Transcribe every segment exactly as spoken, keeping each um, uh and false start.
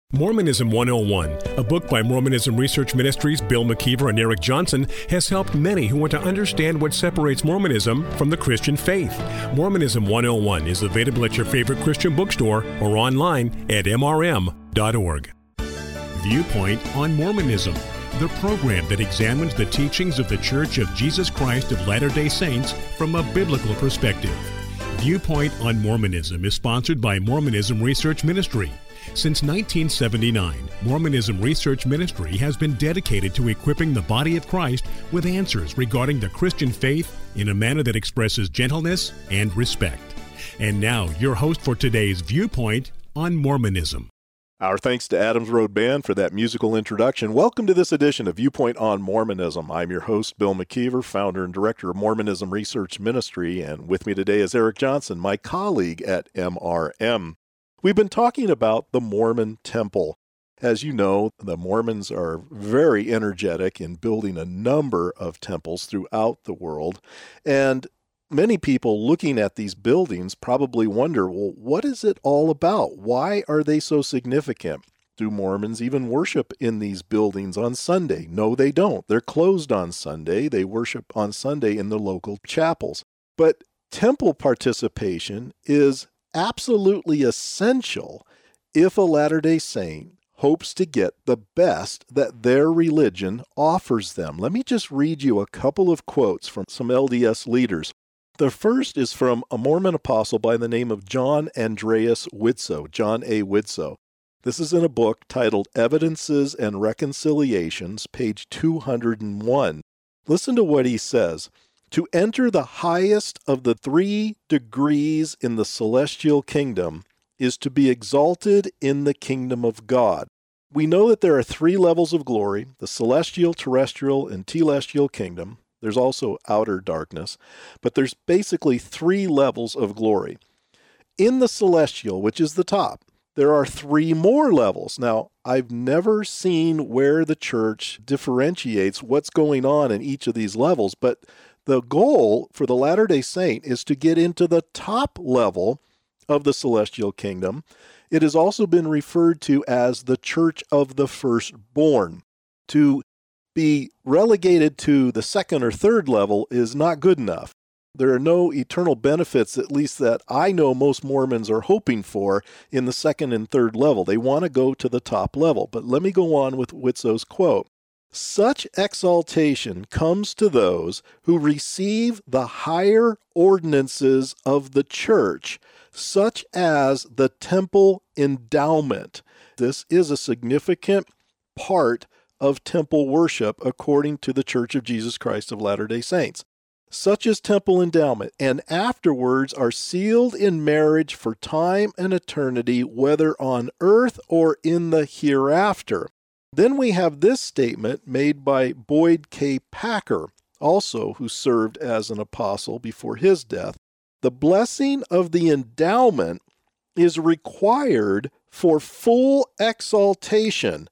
Mormonism one oh one, a book by Mormonism Research Ministries' Bill McKeever and Eric Johnson, has helped many who want to understand what separates Mormonism from the Christian faith. Mormonism one oh one is available at your favorite Christian bookstore or online at m r m dot org. Viewpoint on Mormonism, the program that examines the teachings of the Church of Jesus Christ of Latter-day Saints from a biblical perspective. Viewpoint on Mormonism is sponsored by Mormonism Research Ministry. Since nineteen seventy-nine, Mormonism Research Ministry has been dedicated to equipping the body of Christ with answers regarding the Christian faith in a manner that expresses gentleness and respect. And now, your host for today's Viewpoint on Mormonism. Our thanks to Adams Road Band for that musical introduction. Welcome to this edition of Viewpoint on Mormonism. I'm your host, Bill McKeever, founder and director of Mormonism Research Ministry, and with me today is Eric Johnson, my colleague at M R M. We've been talking about the Mormon Temple. As you know, the Mormons are very energetic in building a number of temples throughout the world, and many people looking at these buildings probably wonder, well, what is it all about? Why are they so significant? Do Mormons even worship in these buildings on Sunday? No, they don't. They're closed on Sunday. They worship on Sunday in the local chapels. But temple participation is absolutely essential if a Latter-day Saint hopes to get the best that their religion offers them. Let me just read you a couple of quotes from some L D S leaders. The first is from a Mormon apostle by the name of John Andreas Widtsoe, John A. Widtsoe. This is in a book titled Evidences and Reconciliations, page two hundred one. Listen to what he says. To enter the highest of the three degrees in the celestial kingdom is to be exalted in the kingdom of God. We know that there are three levels of glory, the celestial, terrestrial, and telestial kingdom. There's also outer darkness, but there's basically three levels of glory. In the celestial, which is the top, there are three more levels. Now, I've never seen where the church differentiates what's going on in each of these levels, but the goal for the Latter-day Saint is to get into the top level of the celestial kingdom. It has also been referred to as the Church of the Firstborn. To be relegated to the second or third level is not good enough. There are no eternal benefits, at least that I know most Mormons are hoping for, in the second and third level. They want to go to the top level. But let me go on with Widtsoe's quote. Such exaltation comes to those who receive the higher ordinances of the church, such as the temple endowment. This is a significant part of temple worship according to the Church of Jesus Christ of Latter-day Saints. Such as temple endowment, and afterwards are sealed in marriage for time and eternity, whether on earth or in the hereafter. Then we have this statement made by Boyd K. Packer, also who served as an apostle before his death. The blessing of the endowment is required for full exaltation.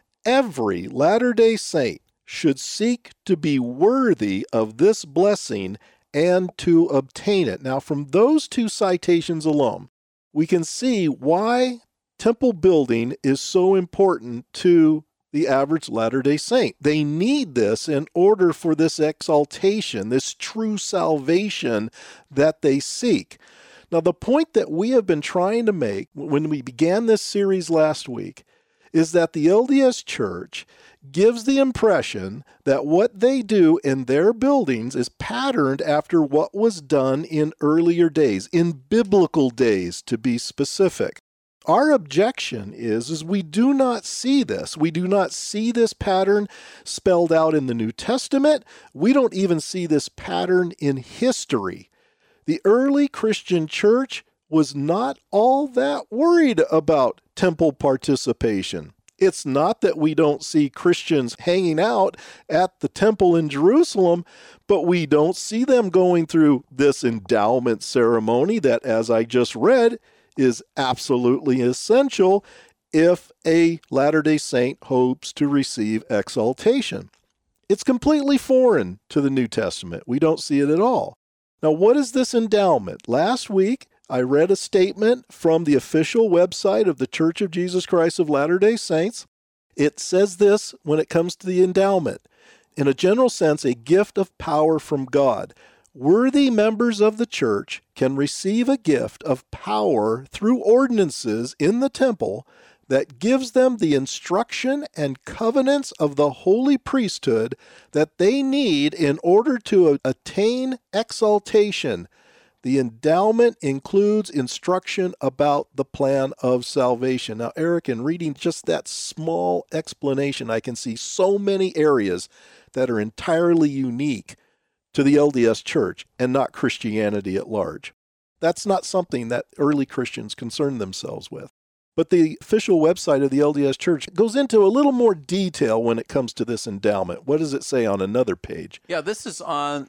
Every Latter-day Saint should seek to be worthy of this blessing and to obtain it. Now, from those two citations alone, we can see why temple building is so important to the average Latter-day Saint. They need this in order for this exaltation, this true salvation that they seek. Now, the point that we have been trying to make when we began this series last week is that the L D S Church gives the impression that what they do in their buildings is patterned after what was done in earlier days, in biblical days to be specific. Our objection is, is we do not see this. We do not see this pattern spelled out in the New Testament. We don't even see this pattern in history. The early Christian church was not all that worried about temple participation. It's not that we don't see Christians hanging out at the temple in Jerusalem, but we don't see them going through this endowment ceremony that, as I just read, is absolutely essential if a Latter-day Saint hopes to receive exaltation. It's completely foreign to the New Testament. We don't see it at all. Now, what is this endowment? Last week, I read a statement from the official website of the Church of Jesus Christ of Latter-day Saints. It says this when it comes to the endowment. In a general sense, a gift of power from God. Worthy members of the church can receive a gift of power through ordinances in the temple that gives them the instruction and covenants of the holy priesthood that they need in order to attain exaltation. The endowment includes instruction about the plan of salvation. Now, Eric, in reading just that small explanation, I can see so many areas that are entirely unique to the L D S Church and not Christianity at large. That's not something that early Christians concerned themselves with. But the official website of the L D S Church goes into a little more detail when it comes to this endowment. What does it say on another page? Yeah, this is on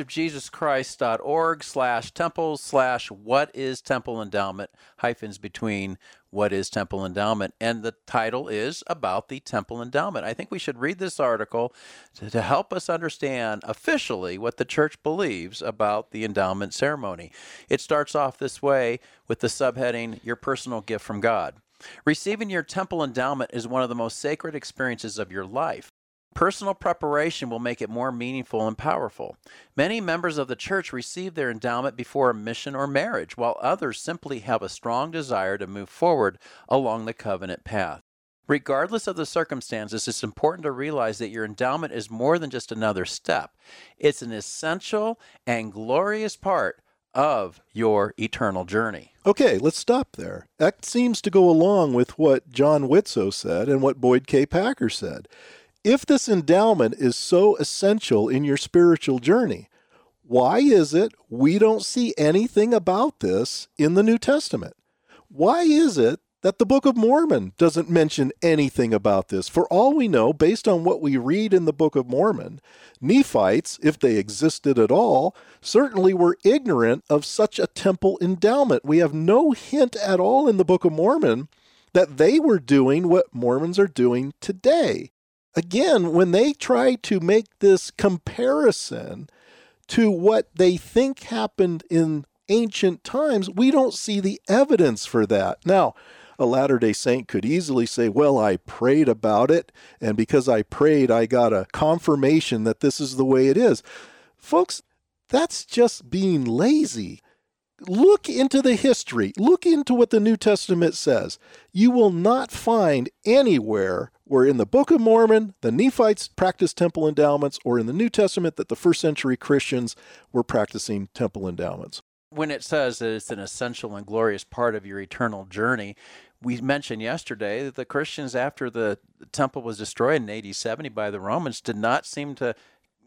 churchofjesuschrist.org slash temple slash what is temple endowment, hyphens between what is temple endowment. And the title is about the temple endowment. I think we should read this article to, to help us understand officially what the church believes about the endowment ceremony. It starts off this way with the subheading, Your Personal Gift from God. Receiving your temple endowment is one of the most sacred experiences of your life. Personal preparation will make it more meaningful and powerful. Many members of the church receive their endowment before a mission or marriage, while others simply have a strong desire to move forward along the covenant path. Regardless of the circumstances, it's important to realize that your endowment is more than just another step. It's an essential and glorious part of your eternal journey. Okay, let's stop there. That seems to go along with what John Witso said and what Boyd K. Packer said. If this endowment is so essential in your spiritual journey, why is it we don't see anything about this in the New Testament? Why is it that the Book of Mormon doesn't mention anything about this? For all we know, based on what we read in the Book of Mormon, Nephites, if they existed at all, certainly were ignorant of such a temple endowment. We have no hint at all in the Book of Mormon that they were doing what Mormons are doing today. Again, when they try to make this comparison to what they think happened in ancient times, we don't see the evidence for that. Now, a Latter-day Saint could easily say, well, I prayed about it, and because I prayed, I got a confirmation that this is the way it is. Folks, that's just being lazy. Look into the history. Look into what the New Testament says. You will not find anywhere where in the Book of Mormon, the Nephites practiced temple endowments, or in the New Testament that the first century Christians were practicing temple endowments. When it says that it's an essential and glorious part of your eternal journey, we mentioned yesterday that the Christians, after the temple was destroyed in A D seventy by the Romans, did not seem to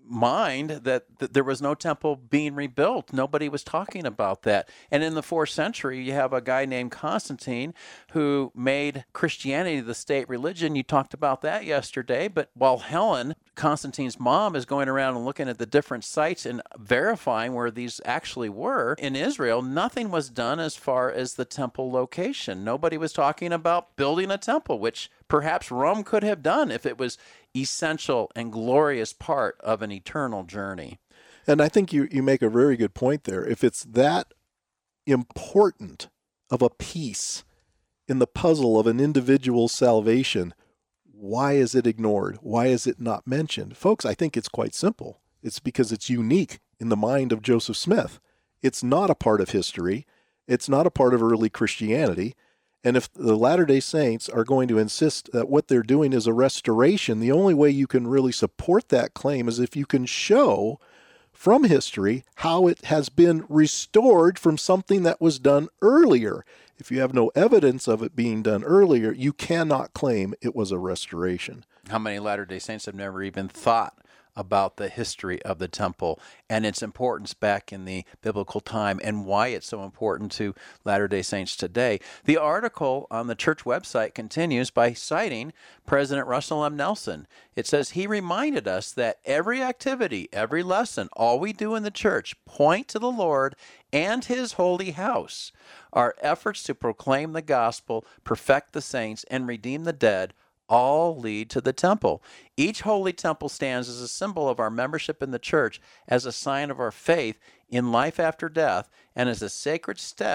mind that, that there was no temple being rebuilt. Nobody was talking about that. And in the fourth century, you have a guy named Constantine who made Christianity the state religion. You talked about that yesterday. But while Helen, Constantine's mom, is going around and looking at the different sites and verifying where these actually were in Israel, nothing was done as far as the temple location. Nobody was talking about building a temple, which perhaps Rome could have done if it was essential and glorious part of an eternal journey. And I think you, you make a very good point there. If it's that important of a piece in the puzzle of an individual's salvation, why is it ignored? Why is it not mentioned? Folks, I think it's quite simple. It's because it's unique in the mind of Joseph Smith. It's not a part of history. It's not a part of early Christianity. And if the Latter-day Saints are going to insist that what they're doing is a restoration, the only way you can really support that claim is if you can show from history how it has been restored from something that was done earlier. If you have no evidence of it being done earlier, you cannot claim it was a restoration. How many Latter-day Saints have never even thought about the history of the temple and its importance back in the biblical time and why it's so important to Latter-day Saints today? The article on the church website continues by citing President Russell M. Nelson. It says, he reminded us that every activity, every lesson, all we do in the church point to the Lord and his holy house. Our efforts to proclaim the gospel, perfect the saints, and redeem the dead all lead to the temple. Each holy temple stands as a symbol of our membership in the church, as a sign of our faith in life after death, and as a sacred step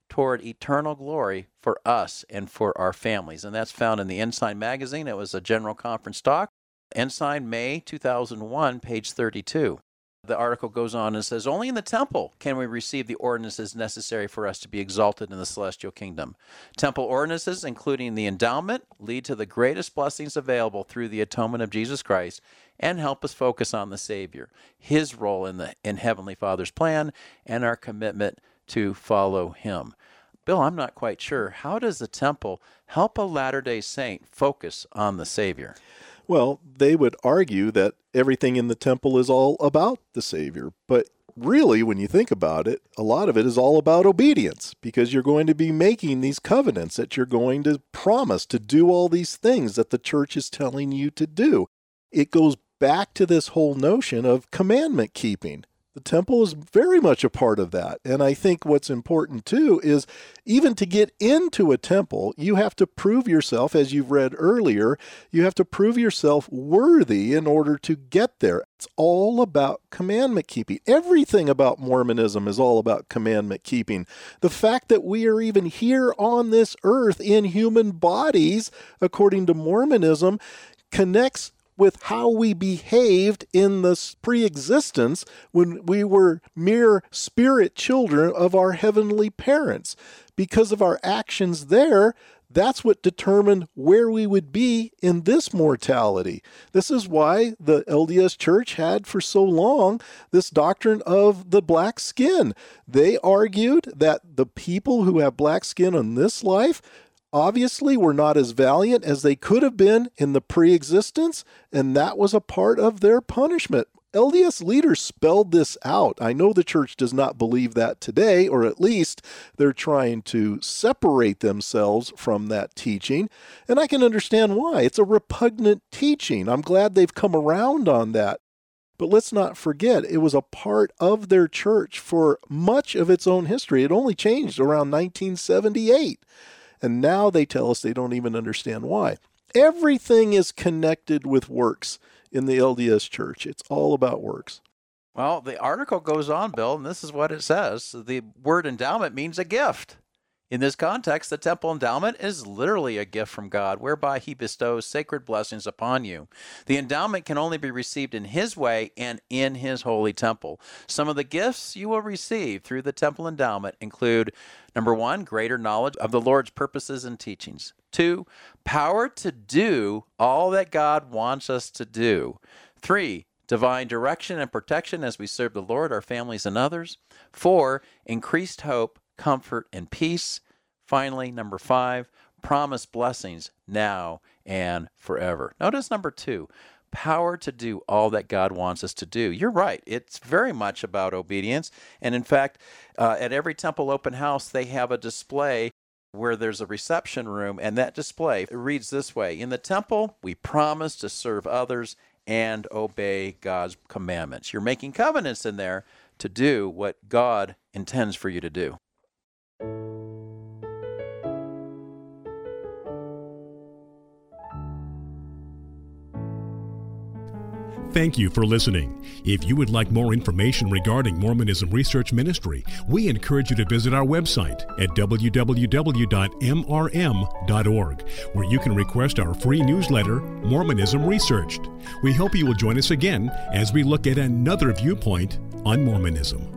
toward eternal glory for us and for our families. And that's found in the Ensign magazine. It was a general conference talk. Ensign, May two thousand one, page thirty-two. The article goes on and says, only in the temple can we receive the ordinances necessary for us to be exalted in the celestial kingdom. Temple ordinances, including the endowment, lead to the greatest blessings available through the atonement of Jesus Christ and help us focus on the Savior, his role in the in Heavenly Father's plan, and our commitment to follow him. Bill, I'm not quite sure. How does the temple help a Latter-day Saint focus on the Savior? Well, they would argue that everything in the temple is all about the Savior. But really, when you think about it, a lot of it is all about obedience, because you're going to be making these covenants that you're going to promise to do all these things that the church is telling you to do. It goes back to this whole notion of commandment keeping. The temple is very much a part of that. And I think what's important too is even to get into a temple, you have to prove yourself, as you've read earlier, you have to prove yourself worthy in order to get there. It's all about commandment keeping. Everything about Mormonism is all about commandment keeping. The fact that we are even here on this earth in human bodies, according to Mormonism, connects with how we behaved in the pre-existence when we were mere spirit children of our heavenly parents. Because of our actions there, that's what determined where we would be in this mortality. This is why the L D S Church had for so long this doctrine of the black skin. They argued that the people who have black skin in this life obviously were not as valiant as they could have been in the pre-existence, and that was a part of their punishment. L D S leaders spelled this out. I know the church does not believe that today, or at least they're trying to separate themselves from that teaching, and I can understand why. It's a repugnant teaching. I'm glad they've come around on that. But let's not forget, it was a part of their church for much of its own history. It only changed around nineteen seventy-eight. And now they tell us they don't even understand why. Everything is connected with works in the L D S Church. It's all about works. Well, the article goes on, Bill, and this is what it says. The word endowment means a gift. In this context, the temple endowment is literally a gift from God, whereby he bestows sacred blessings upon you. The endowment can only be received in his way and in his holy temple. Some of the gifts you will receive through the temple endowment include, number one, greater knowledge of the Lord's purposes and teachings. Two, power to do all that God wants us to do. Three, divine direction and protection as we serve the Lord, our families, and others. Four, increased hope, comfort, and peace. Finally, number five, promised blessings now and forever. Notice number two, power to do all that God wants us to do. You're right. It's very much about obedience. And in fact, uh, at every temple open house, they have a display where there's a reception room, and that display reads this way: in the temple, we promise to serve others and obey God's commandments. You're making covenants in there to do what God intends for you to do. Thank you for listening. If you would like more information regarding Mormonism Research Ministry, we encourage you to visit our website at w w w dot m r m dot org, where you can request our free newsletter, Mormonism Researched. We hope you will join us again as we look at another viewpoint on Mormonism.